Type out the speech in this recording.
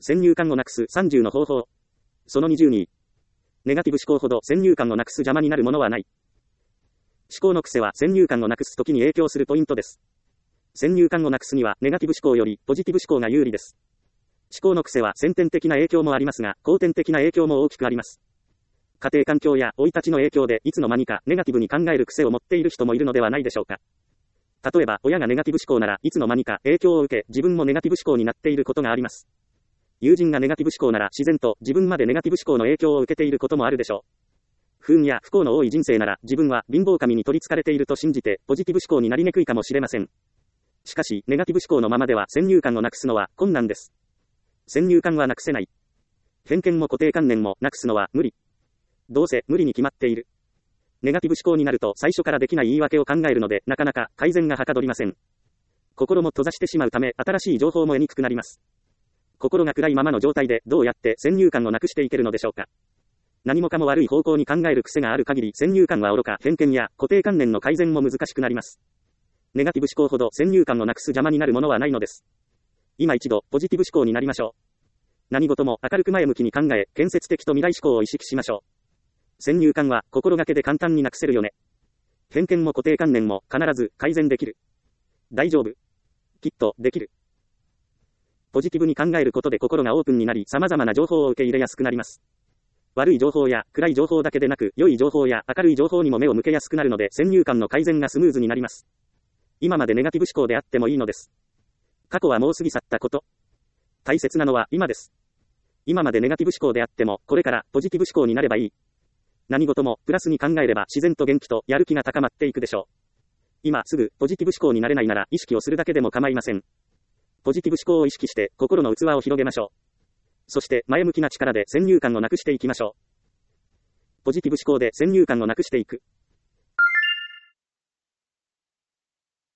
先入観をなくす30の方法。その22。ネガティブ思考ほど先入観をなくす邪魔になるものはない。思考の癖は先入観をなくすときに影響するポイントです。先入観をなくすにはネガティブ思考よりポジティブ思考が有利です。思考の癖は先天的な影響もありますが、後天的な影響も大きくあります。家庭環境や生い立ちの影響でいつの間にかネガティブに考える癖を持っている人もいるのではないでしょうか。例えば親がネガティブ思考ならいつの間にか影響を受け自分もネガティブ思考になっていることがあります。友人がネガティブ思考なら自然と自分までネガティブ思考の影響を受けていることもあるでしょう。不運や不幸の多い人生なら自分は貧乏神に取り憑かれていると信じてポジティブ思考になりにくいかもしれません。しかしネガティブ思考のままでは先入観をなくすのは困難です。先入観はなくせない。偏見も固定観念もなくすのは無理。どうせ無理に決まっている。ネガティブ思考になると最初からできない言い訳を考えるのでなかなか改善がはかどりません。心も閉ざしてしまうため新しい情報も得にくくなります。心が暗いままの状態でどうやって先入観をなくしていけるのでしょうか。何もかも悪い方向に考える癖がある限り先入観は愚か、偏見や固定観念の改善も難しくなります。ネガティブ思考ほど先入観をなくす邪魔になるものはないのです。今一度ポジティブ思考になりましょう。何事も明るく前向きに考え、建設的と未来思考を意識しましょう。先入観は心がけで簡単になくせるよね。偏見も固定観念も必ず改善できる。大丈夫。きっとできる。ポジティブに考えることで心がオープンになり、様々な情報を受け入れやすくなります。悪い情報や暗い情報だけでなく、良い情報や明るい情報にも目を向けやすくなるので、先入観の改善がスムーズになります。今までネガティブ思考であってもいいのです。過去はもう過ぎ去ったこと。大切なのは今です。今までネガティブ思考であっても、これからポジティブ思考になればいい。何事もプラスに考えれば自然と元気とやる気が高まっていくでしょう。今すぐポジティブ思考になれないなら意識をするだけでも構いません。ポジティブ思考を意識して心の器を広げましょう。そして前向きな力で先入観をなくしていきましょう。ポジティブ思考で先入観をなくしていく。